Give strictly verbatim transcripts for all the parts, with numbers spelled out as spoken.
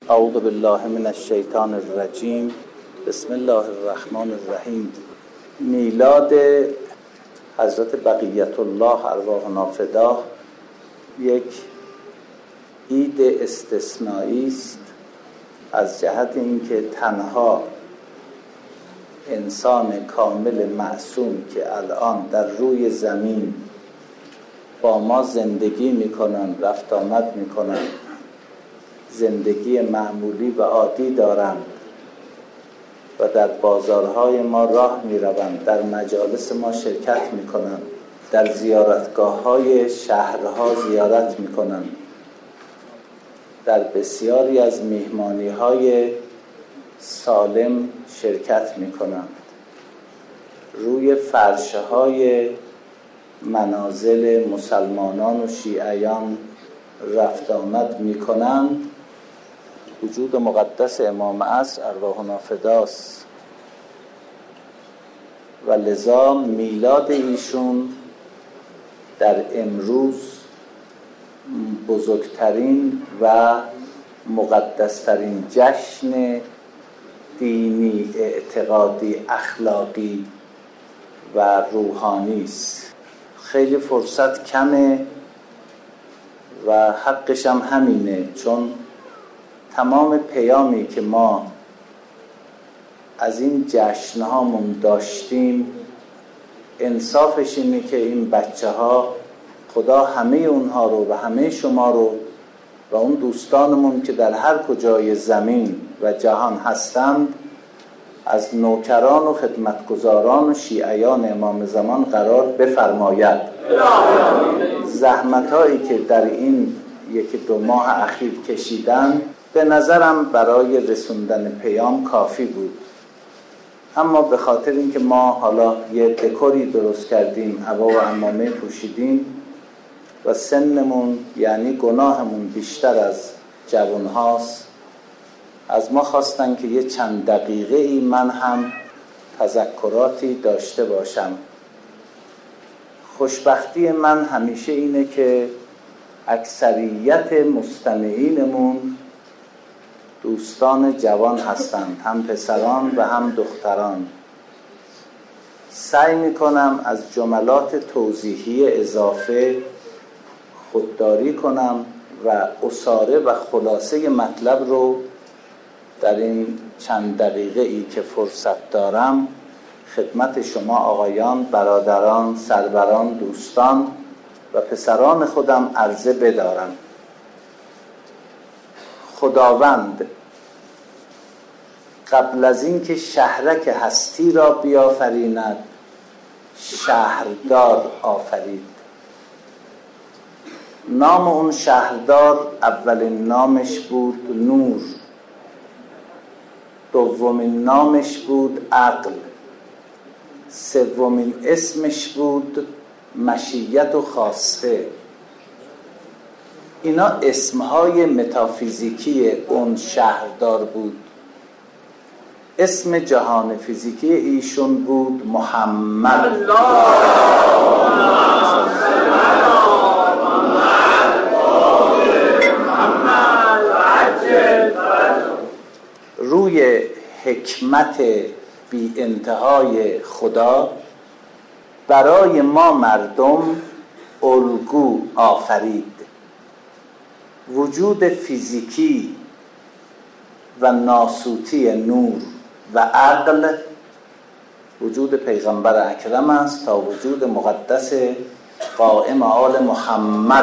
اعوذ بالله من الشیطان الرجیم. بسم الله الرحمن الرحیم. میلاد حضرت بقیت الله ارواحنا فداه یک عید استثنایی است از جهت اینکه تنها انسان کامل معصوم که الان در روی زمین با ما زندگی میکنن، رفت آمد میکنن، زندگی معمولی و عادی دارند و در بازارهای ما راه میروند، در مجالس ما شرکت میکنند، در زیارتگاه‌های شهرها زیارت میکنند، در بسیاری از میهمانی‌های سالم شرکت میکنند، روی فرش‌های منازل مسلمانان و شیعیان رفت آمد میکنند. وجود مقدس امام عصر ارواحنا فداست و لذا میلاد ایشون در امروز بزرگترین و مقدسترین جشن دینی، اعتقادی، اخلاقی و روحانی است. خیلی فرصت کمه و حقش هم همینه، چون تمام پیامی که ما از این جشنهامون داشتیم انصافش اینه که این بچه ها خدا همه اونها رو و همه شما رو و اون دوستانمون که در هر کجای زمین و جهان هستند از نوکران و خدمتگزاران و شیعیان امام زمان قرار بفرماید. زحمت‌هایی که در این یکی دو ماه اخیر کشیدن به نظرم برای رسوندن پیام کافی بود، اما به خاطر اینکه ما حالا یه دکوری درست کردیم، عبا و عمامه پوشیدیم و سنمون یعنی گناهمون بیشتر از جوانهاست، از ما خواستن که یه چند دقیقه ای من هم تذکراتی داشته باشم. خوشبختی من همیشه اینه که اکثریت مستمعینمون دوستان جوان هستند، هم پسران و هم دختران. سعی میکنم از جملات توضیحی اضافه خودداری کنم و اساره و خلاصه مطلب رو در این چند دقیقه ای که فرصت دارم خدمت شما آقایان، برادران، سروران، دوستان و پسران خودم عرضه بدارم. خداوند قبل از این که شهرک هستی را بیافریند شهردار آفرید. نام اون شهردار اولین نامش بود نور، دومین نامش بود عقل، سومین اسمش بود مشیت و خواسته. اینا اسمهای متافیزیکی اون شهردار بود. اسم جهان فیزیکی ایشون بود محمد. روی حکمت بی انتهای خدا برای ما مردم الگو آفرید. وجود فیزیکی و ناسوتی نور و عقل وجود پیغمبر اکرم است تا وجود مقدس قائم آل محمد.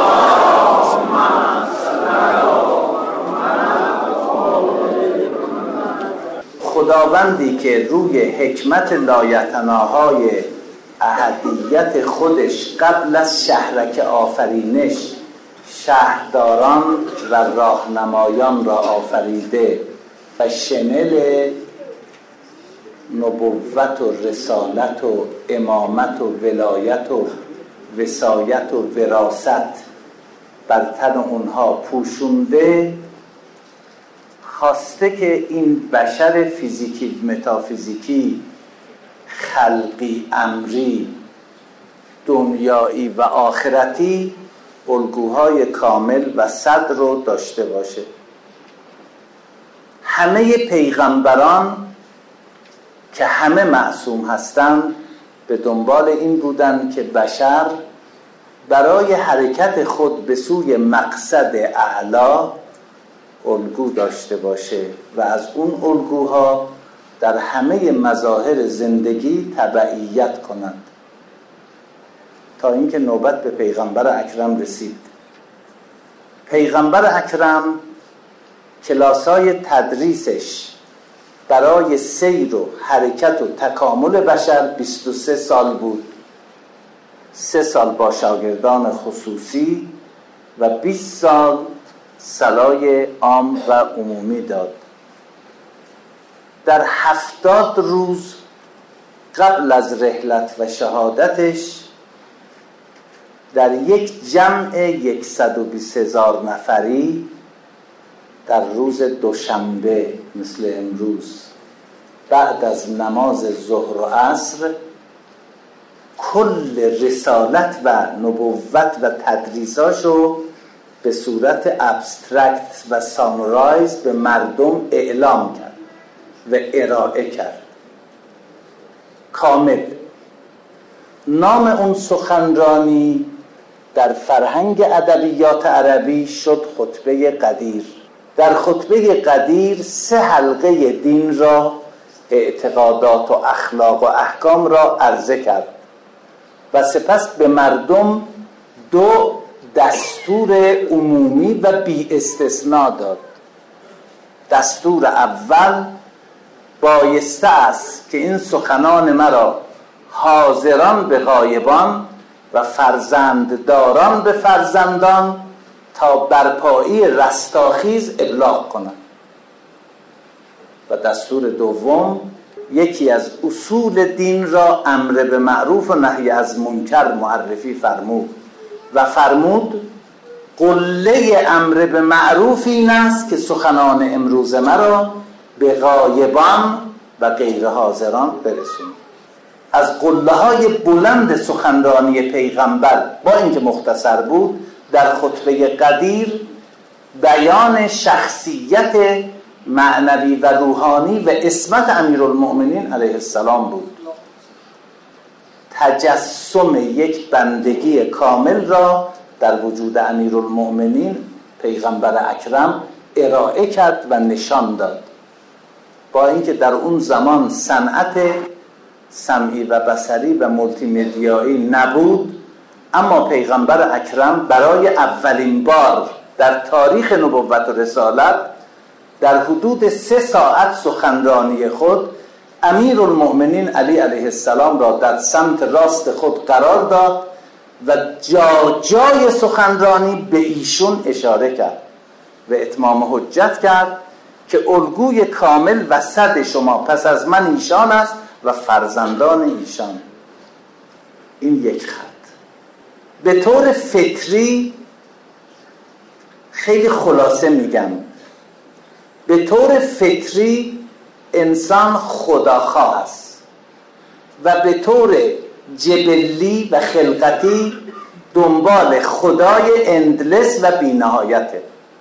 خداوندی که روی حکمت لایتناهای احدیت خودش قبل از شهرک آفرینش شهرداران و راهنمایان را آفریده و شمل نبوت و رسالت و امامت و ولایت و وصایت و وراثت بر تن اونها پوشونده، خواسته که این بشر فیزیکی متافیزیکی، خلقی، امری، دنیایی و آخرتی الگوهای کامل و صد رو داشته باشه. همه پیغمبران که همه معصوم هستند به دنبال این بودند که بشر برای حرکت خود به سوی مقصد اعلا الگو داشته باشه و از اون الگوها در همه مظاهر زندگی تبعیت کنند تا اینکه نوبت به پیغمبر اکرم رسید. پیغمبر اکرم کلاسای تدریسش برای سیر و حرکت و تکامل بشر بیست و سه سال بود. سه سال با شاگردان خصوصی و بیست سال صلای عام و عمومی داد. در هفتاد روز قبل از رحلت و شهادتش در یک جمع یکصد و بیست هزار نفری در روز دوشنبه مثل امروز بعد از نماز ظهر و عصر کل رسالت و نبوت و تدریساشو به صورت ابسترکت و سامرایز به مردم اعلام کرد و ارائه کرد کامل. نام اون سخنرانی در فرهنگ ادبیات عربی شد خطبه قدیر. در خطبه قدیر سه حلقه دین را، اعتقادات و اخلاق و احکام را عرضه کرد و سپس به مردم دو دستور عمومی و بی استثناء داد. دستور اول بایسته است که این سخنان مرا حاضران به غایبان و فرزندداران به فرزندان تا برپایی رستاخیز ابلاغ کنند. و دستور دوم یکی از اصول دین را امر به معروف و نهی از منکر معرفی فرمود و فرمود قله امر به معروف این است که سخنان امروز مرا به غایبان و غیر حاضران برسونید. از قله های بلند سخنرانی پیغمبر با اینکه مختصر بود در خطبه قدیر بیان شخصیت معنوی و روحانی و عصمت امیرالمؤمنین علیه السلام بود. تجسم یک بندگی کامل را در وجود امیرالمؤمنین پیغمبر اکرم ارائه کرد و نشان داد. با اینکه در اون زمان صنعت سمعی و بصری و مولتی مدیایی نبود، اما پیغمبر اکرم برای اولین بار در تاریخ نبوت و رسالت در حدود سه ساعت سخنرانی خود امیرالمؤمنین علی علیه السلام را در سمت راست خود قرار داد و جا جای سخنرانی به ایشون اشاره کرد و اتمام حجت کرد که الگوی کامل و صد شما پس از من ایشان است و فرزندان ایشان. این یک خط. به طور فطری خیلی خلاصه میگم، به طور فطری انسان خداخواه است و به طور جبلی و خلقتی دنبال خدای اندلس و بی‌نهایته.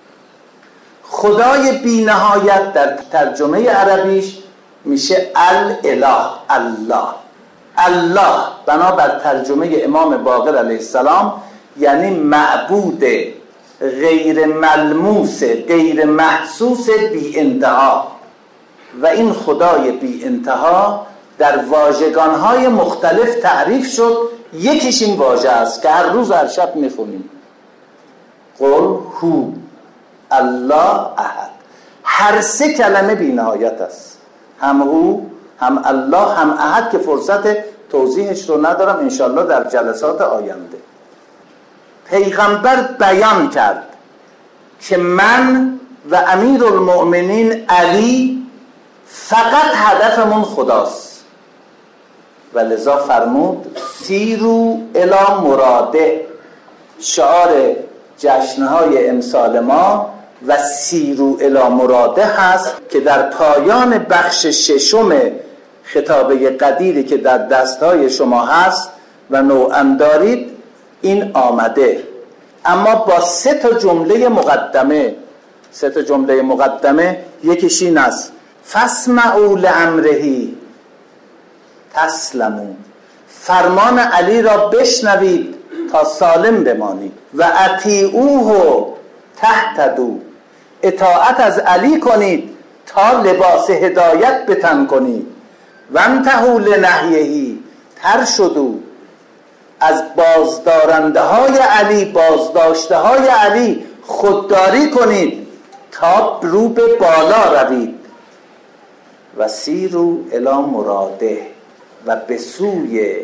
خدای بی‌نهایت در ترجمه عربیش میشه الاله، الله. الله بنابر ترجمه امام باقر علیه السلام یعنی معبود غیر ملموس، غیر محسوس، بی انتها. و این خدای بی انتها در واژگان‌های مختلف تعریف شد. یکیش این واژه است که هر روز هر شب میخونیم، قل هو الله احد. هر سه کلمه بی نهایت است، هم هو، هم الله، هم احد که فرصت توضیحش رو ندارم، انشالله در جلسات آینده. پیغمبر بیان کرد که من و امیرالمؤمنین علی فقط هدفمون خداست و لذا فرمود سیرو الی مراده. شعار جشنهای امسال ما و سیرو الی مراده هست که در پایان بخش ششم خطابه قدیری که در دستهای شما هست و نوعا دارید این آمده، اما با سه تا جمله مقدمه. سه تا جمله مقدمه یکیش این است فاسمعوا لامره تسلموا، فرمان علی را بشنوید تا سالم بمانید. و اطیعوه تهتدوا، اطاعت از علی کنید تا لباس هدایت به تن کنید. و انتهوا لنهیه ترشدوا، از بازدارنده های علی، بازداشته های علی خودداری کنید تا رو به بالا روید. و سیروا الی مراده، و به سوی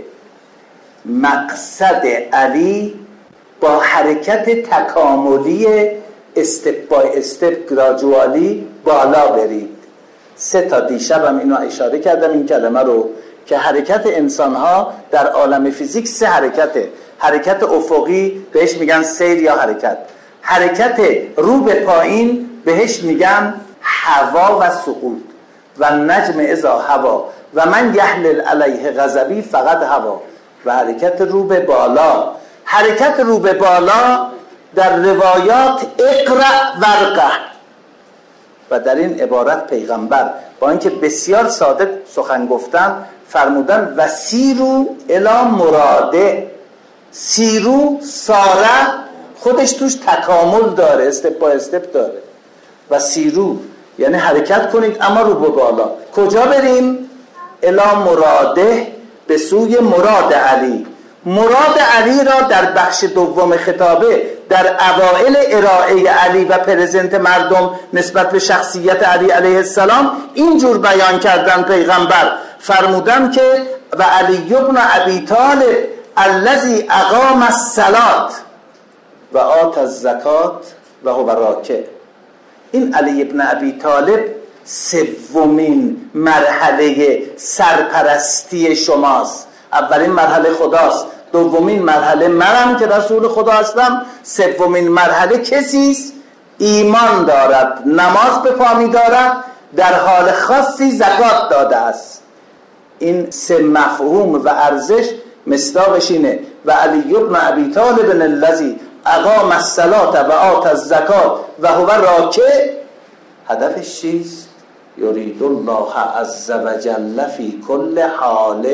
مقصد علی با حرکت تکاملی استپ بای استپ گراجوالی بالا برید. سه تا دیشبم اینو اشاره کردم این کلمه رو که حرکت انسان‌ها در عالم فیزیک سه حرکته. حرکت افقی بهش میگن سیر یا حرکت، حرکت رو به پایین بهش میگن هوا و سقوط. و نجم اذا هوا و من یحلل علیه غضبی فقط هوا. و حرکت رو به بالا، حرکت رو به بالا در روایات اقرأ ورقه، و در این عبارت پیغمبر با اینکه بسیار صادق سخن گفتن فرمودن و سیرو الی مراده. سیرو ساره خودش توش تکامل داره، استپ با استپ داره. و سیرو یعنی حرکت کنید اما رو به بالا. کجا بریم؟ الی مراده، به سوی مراد علی. مراد علی را در بخش دوم خطابه در اوائل ارائه علی و پرزنت مردم نسبت به شخصیت علی علیه السلام اینجور بیان کردن پیغمبر، فرمودن که و علی ابن ابی طالب الذی اقام الصلاة و آت الزکات و هو راکع. این علی ابن ابی طالب سومین مرحله سرپرستی شماست. اولین مرحله خداست، دومین مرحله منم که رسول خدا هستم، سومین مرحله کسیست ایمان دارد، نماز به پا می دارد، در حال خاصی زکات داده است. این سه مفهوم و ارزش مصداقش اینه و علی ابن ابی طالب الذی اقام الصلاة و آت الزکات و هو راکع. هدفش چیست؟ یرید الله عز وجل فی کل حال.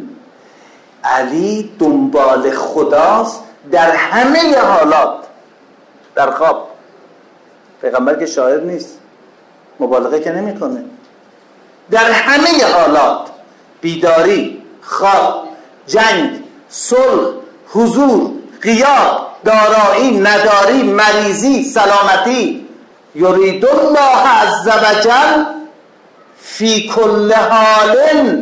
علی دنبال خداست در همه حالات. در خواب، پیغمبر که شاعر نیست، مبالغه که نمی کنه، در همه حالات، بیداری، خواب، جنگ، صلح، حضور، غیاب، دارایی، نداری، مریضی، سلامتی. یرید الله عز وجل فی کل حال.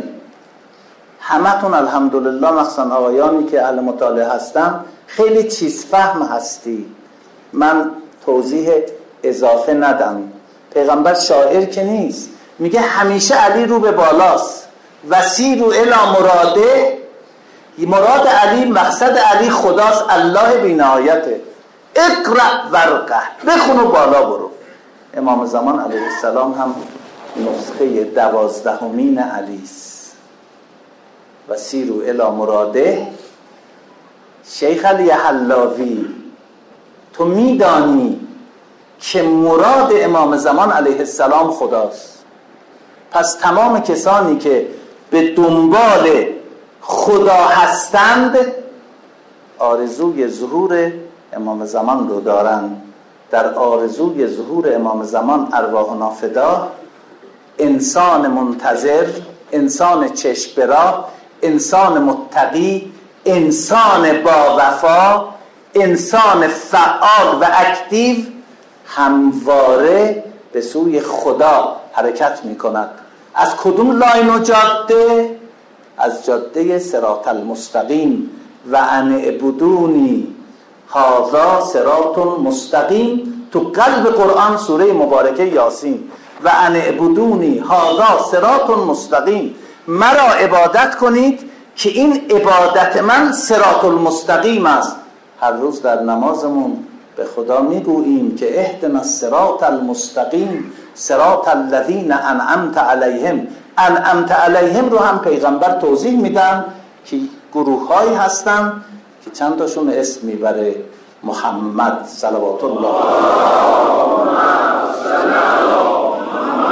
همتون الحمدلله مخصوصا آقایانی که اهل مطالعه هستن خیلی چیز فهم هستی، من توضیح اضافه ندم. پیغمبر شاعر که نیست، میگه همیشه علی رو به بالاست. وسیروا الی مراده، مراد علی، مقصد علی خداست، الله بی‌نهایته. اقرأ ورقه، بخون و بالا برو. امام زمان علیه السلام هم نسخه دوازدهمین علی است. و سیروا الی مراده. شیخ علی حلاوی، تو میدانی که مراد امام زمان علیه السلام خداست، پس تمام کسانی که به دنبال خدا هستند آرزوی ظهور امام زمان رو دارند. در آرزوی ظهور امام زمان ارواحنا فدا، انسان منتظر، انسان چشم به راه، انسان متقی، انسان با وفا، انسان فعال و اکتیو همواره به سوی خدا حرکت می کند. از کدوم لاین و جاده؟ از جاده صراط المستقیم. و ان اعبدونی هذا صراط مستقیم، تو قلب قرآن سوره مبارکه یاسین. و ان اعبدونی هذا صراط مستقیم، مرا عبادت کنید که این عبادت من صراط المستقیم است. هر روز در نمازمون به خدا میگوییم که اهدنا الصراط المستقیم صراط الذین انعمت علیهم. انعمت علیهم رو هم پیغمبر توضیح میدن که گروه هایی هستن که چند تاشون اسم میبره محمد صلوات الله.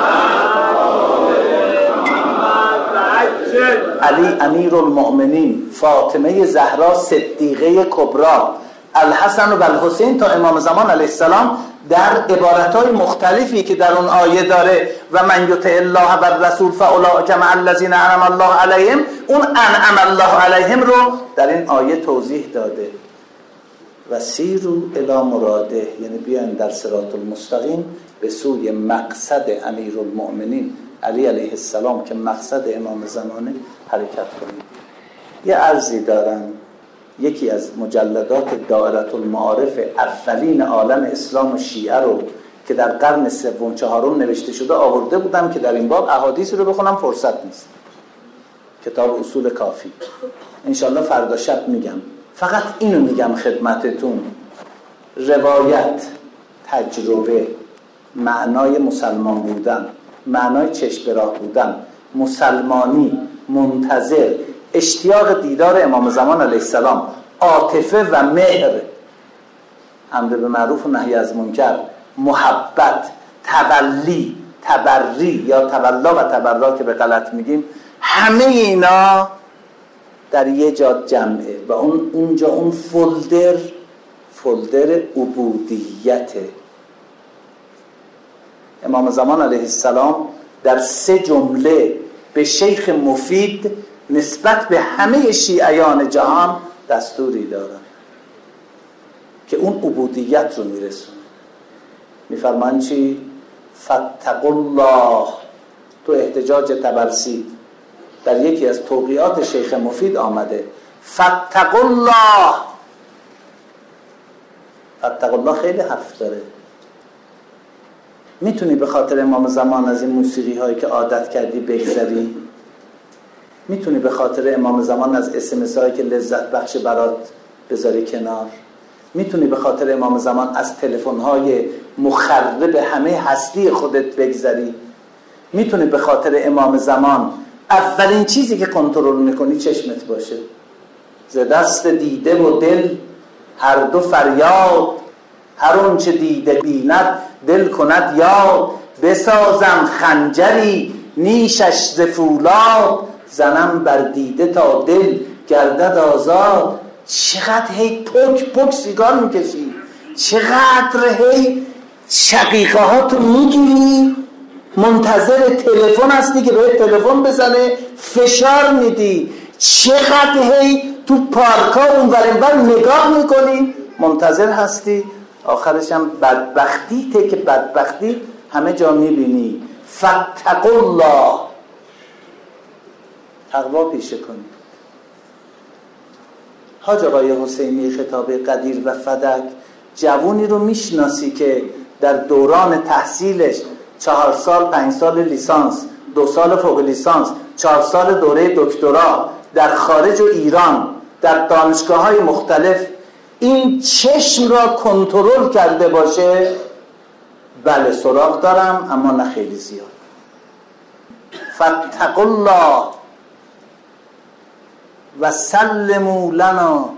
علی امیر المؤمنین، فاطمه زهرا صدیقه کبری، الحسن و الحسین تا امام زمان علیه السلام در عبارتهای مختلفی که در اون آیه داره و من یطع الله و الرسول فاولئک مع الذین انعم الله علیهم، اون انعم الله علیهم رو در این آیه توضیح داده. و سیرو الی مراده، یعنی بیاین در صراط المستقیم به سوی مقصد امیرالمؤمنین علی علیه السلام که مقصد امام زمانه حرکت کنیم. یه عرضی دارم، یکی از مجلدات دائره المعارف اولین عالم اسلام و شیعه رو که در قرن سوم چهارم نوشته شده آورده بودم که در این باب احادیث رو بخونم، فرصت نیست. کتاب اصول کافی انشالله فردا شب میگم. فقط اینو میگم خدمتتون، روایت، تجربه، معنای مسلمان بودن، معنای چشم به راه بودن، مسلمانی، منتظر، اشتیاق دیدار امام زمان علیه السلام، عاطفه و مهر، امر به معروف و نهی از منکر، محبت، تولی، تبری یا تولا و تبرا که به غلط میگیم، همه اینا در یه جا جمعه و اون اونجا اون فولدر فولدر عبودیته. امام زمان علیه السلام در سه جمله به شیخ مفید نسبت به همه شیعیان جهان دستوری دارن که اون عبودیت رو میرسونه. میفرمان چی؟ فاتقوا الله. تو احتجاج طبرسی در یکی از توقیات شیخ مفید آمده فاتقوا الله. فاتقوا الله خیلی حرف داره. میتونی به خاطر امام زمان از این موسیقی هایی که عادت کردی بگذری؟ میتونی به خاطر امام زمان از اس ام اس هایی که لذت بخش برات بذاری کنار؟ میتونی به خاطر امام زمان از تلفن های مخرب همه هستی خودت بگذری؟ میتونی به خاطر امام زمان اولین چیزی که کنترل میکنی چشمت باشه؟ ز دست دیده و دل هر دو فریاد، هر اون چه دیده بیند دل کند یاد. بسازم خنجری نیشش ز فولاد، زنم بر دیده تا دل گردد آزاد. چقدر هی پک پک سیگار میکشی، چقدر هی شقیقه هاتو میگیری، منتظر تلفن هستی که بهت تلفن بزنه، فشار میدی، چقدر هی تو پارکا اونور اینور نگاه میکنی، منتظر هستی. آخرش هم بدبختی ته که بدبختی همه جا میبینی. فاتقوا الله، تقوا پیشه کنی. حاج آقای حسینی خطاب قدیر و فدک، جوونی رو میشناسی که در دوران تحصیلش چهار سال پنج سال لیسانس، دو سال فوق لیسانس، چهار سال دوره دکترا در خارج و ایران در دانشگاه‌های مختلف این چشم را کنترل کرده باشه؟ بله سراغ دارم، اما نه خیلی زیاد. فاتقوا الله و سلموا لنا.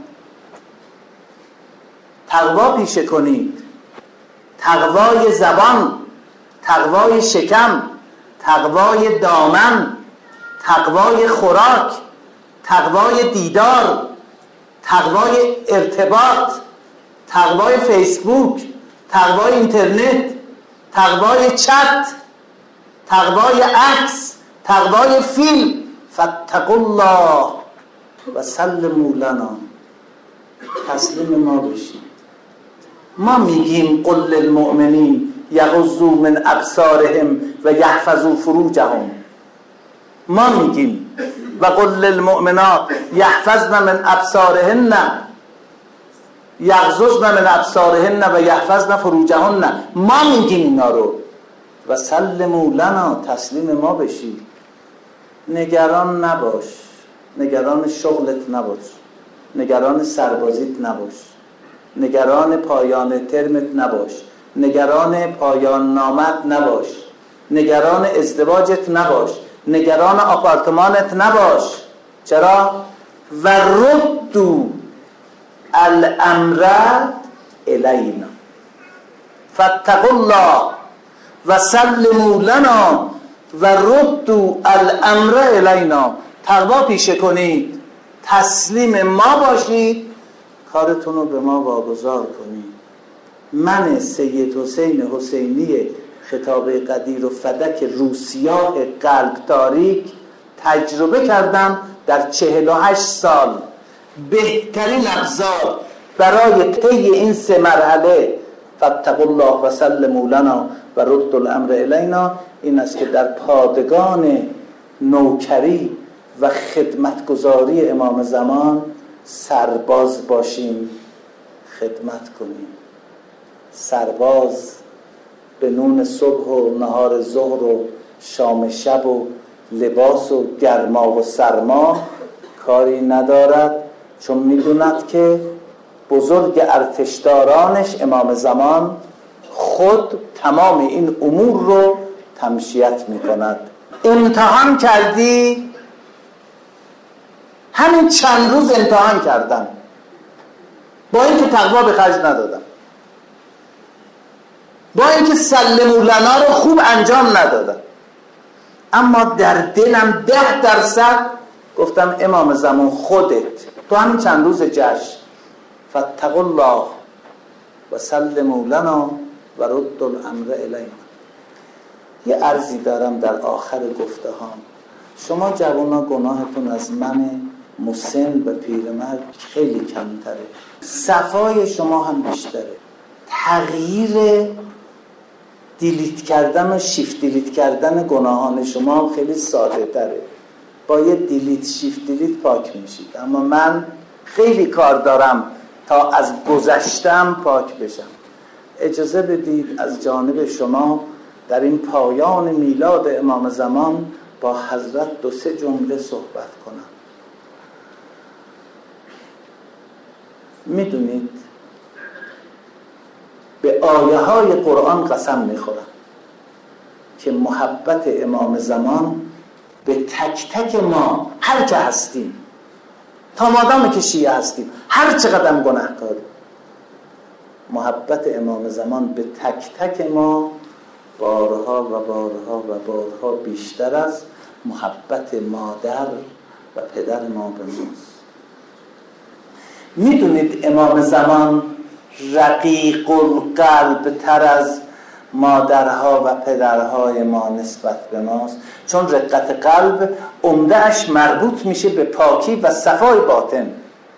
تقوا پیشه کنید، تقوای زبان، تقوای شکم، تقوای دامن، تقوای خوراک، تقوای دیدار، تقوای ارتباط، تقوای فیسبوک، تقوای اینترنت، تقوای چت، تقوای عکس، تقوای فیلم. فاتقوا الله و سلموا لنا. تسلیم ما بشیم. ما میگیم قل للمؤمنین یغضوا من ابصارهم و یحفظوا فروجهم. ما میگیم و قل للمؤمنات یحفظن من ابصارهن یغضضن من ابصارهن و یحفظن فروجهن. ما میگیم اینا رو. و سلموا لنا، تسلیم ما بشی. نگران نباش، نگران شغلت نباش، نگران سربازیت نباش، نگران پایان ترمت نباش، نگران پایان نامت نباش، نگران ازدواجت نباش، نگران آپارتمانت نباش. چرا؟ و ردوا الامر الینا. فاتقوا الله و سلموا لنا و ردوا الامر الینا. تقوا پیشه کنید، تسلیم ما باشید، کارتون رو به ما واگذار کنید. من سید حسین حسینی خطاب قدیر و فدک روسیاه قلب تاریک تجربه کردم در چهل و هشت سال. بهترین ابزار برای طی این سه مرحله فاتقوا الله و سلموا لنا و رد الامر الینا این است که در پادگان نوکری و خدمتگزاری امام زمان سرباز باشیم، خدمت کنیم. سرباز به نون صبح و نهار ظهر و شام شب و لباس و گرما و سرما کاری ندارد، چون میدوند که بزرگ ارتشدارانش امام زمان خود تمام این امور رو تمشیت میکند. امتحان کردی؟ همین چند روز امتحان کردم، با اینکه تقوا به خرج ندادم، با اینکه سلموا لنا رو خوب انجام ندادم، اما در دلم ده درصد گفتم امام زمان خودت تو همین چند روز جشن فاتقوا الله و سلموا لنا و رد الامر الینا. یه عرضی دارم در آخر گفته ها. شما جوانا گناهتون از من مسن و پیرمرد خیلی کمتره، صفای شما هم بیشتره. تغییر دیلیت کردن و شیفت دیلیت کردن گناهان شما هم خیلی ساده تره. با یه دیلیت شیفت دیلیت پاک میشید، اما من خیلی کار دارم تا از گذشتم پاک بشم. اجازه بدید از جانب شما در این پایان میلاد امام زمان با حضرت دو سه جمله صحبت کنم. میدونید به آیه های قرآن قسم میخورم که محبت امام زمان به تک تک ما هر که هستیم، تا مادامی که شیعه هستیم، هر چقدر هم گناه کاریم، محبت امام زمان به تک تک ما بارها و بارها و بارها بیشتر از محبت مادر و پدر ما به ماست. میدونید امام زمان رقیق القلب تر از مادرها و پدرهای ما نسبت به ماست، چون رقت قلب عمده‌اش مربوط میشه به پاکی و صفای باطن.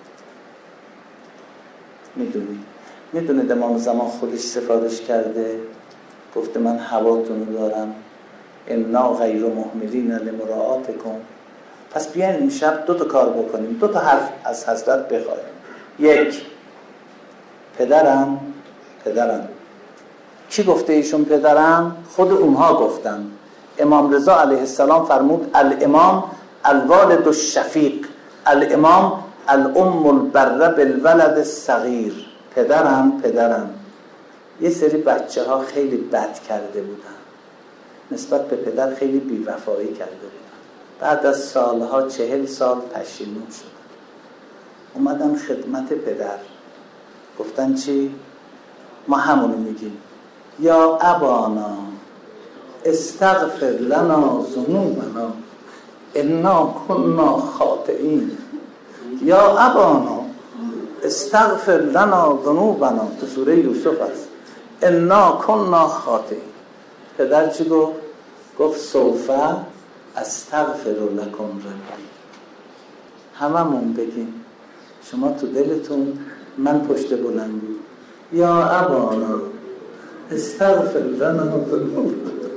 میدونید میدونید امام زمان خودش سفارش کرده، گفته من هواتون دارم، انا غیر مهملین لمراعاتکم. پس بیاین این شب دو تا کار بکنیم، دو تا حرف از حضرت بخوایم. یک، پدرم پدرم کی گفته ایشون پدرم؟ خود اونها گفتن. امام رضا علیه السلام فرمود الامام الوالد الشفیق، الامام الام البره بالولد الصغیر. پدرم پدرم یه سری بچه ها خیلی بد کرده بودن، نسبت به پدر خیلی بیوفایی کرده بودن. بعد از سالها چهل سال پشیمون شدن، اومدن خدمت پدر، گفتن چی؟ ما همونو میگیم، یا ابانا استغفر لنا ذنوبنا انا كنا خاطئین. یا ابانا استغفر لنا ذنوبنا، تو سوره یوسف است، انا كنا خاطئین. پدر چی گفت؟ گفت سوف استغفر لکم ربی. هممون بگیم، شما تو دلتون، من پشت بلندی، یا ابانا استغفر لنا ذنوبنا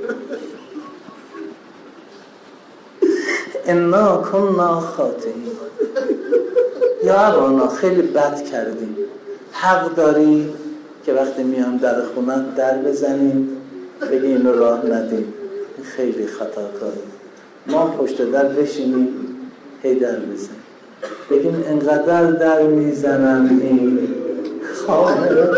انا كنا خاطئین. یا ابانا خیلی بد کردیم، حق داری که وقتی میام در خونت در بزنیم بگی اینو راه ندیم، خیلی خطا کاریم. ما پشت در بشینیم هی در بزنیم، بگیم انقدر در میزنم این خانه را،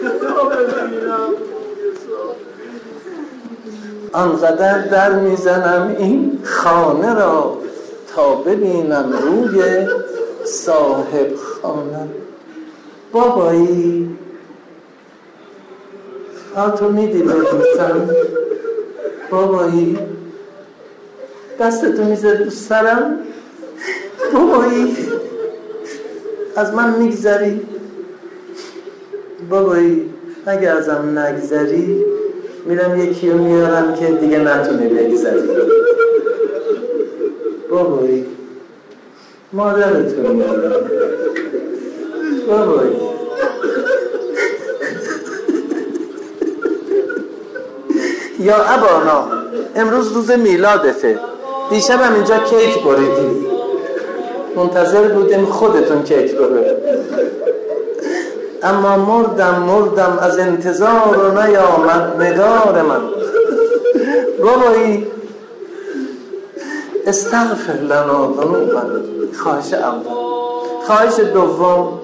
انقدر در میزنم این خانه را تا ببینم روی صاحب خانه. بابایی تو میدی بگیستم، بابایی دستتو میزد دوست سرم، بابایی از من میگذری؟ بابایی اگه ازم نگذری میرم یکی رو میارم که دیگه نتونه بگذری. بابایی مادرتو میارم. بابایی یا ابانا امروز روز میلادته، دیشب هم اینجا کیک بریدیم، منتظر بودیم خودتون کیک ببرید، اما مردم مردم از انتظار و نیامد نگار من. بابایی استغفر لنا ذنوبنا. خواهش اول. خواهش دوم،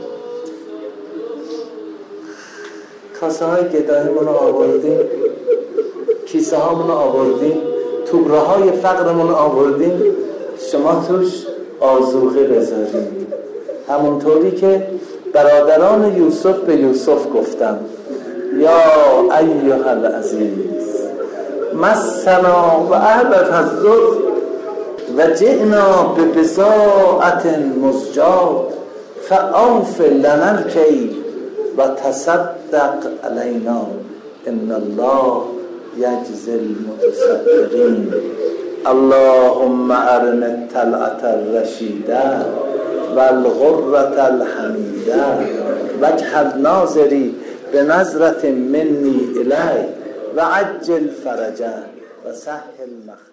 کاسه های گدایمون رو آوردیم، کیسه هامون رو آوردیم، توبره های فقرمون رو آوردیم، شما توش آذوقه بذاریم، همونطوری که برادران یوسف به یوسف گفتن یا ایها العزیز مسنا و اهلک الضر و جئنا ببضاعة مزجاة فاوف لنا الکیل و تصدق علینا ان الله یجزی المتصدقین. اللهم ارنا الطلعة الرشیده والغرة الحمیده واجعل ناظری بنظرة منی الی و عجل فرجه و سهل مخرجه.